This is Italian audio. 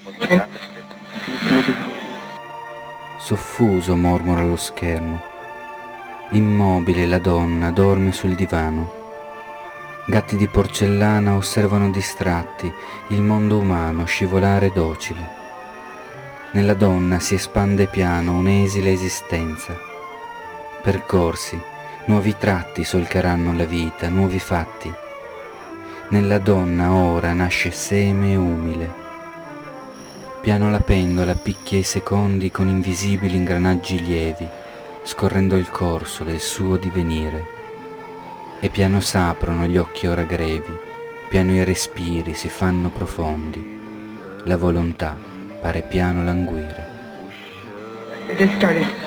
Soffuso mormora lo schermo. Immobile la donna dorme sul divano. Gatti di porcellana osservano distratti il mondo umano scivolare docile. Nella donna si espande piano un'esile esistenza. Percorsi, nuovi tratti solcheranno la vita, nuovi fatti. Nella donna ora nasce seme umile. Piano la pendola picchia i secondi con invisibili ingranaggi lievi, scorrendo il corso del suo divenire. E piano s'aprono gli occhi ora grevi, piano i respiri si fanno profondi. La volontà pare piano languire. It just started